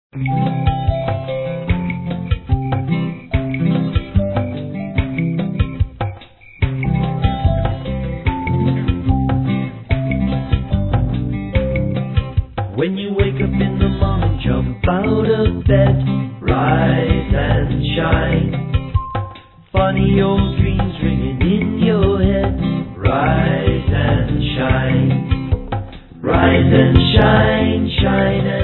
When you wake up in the morning, jump out of bed, rise and shine. Funny old dreams ringing in your head, rise and shine. Rise and shine, shine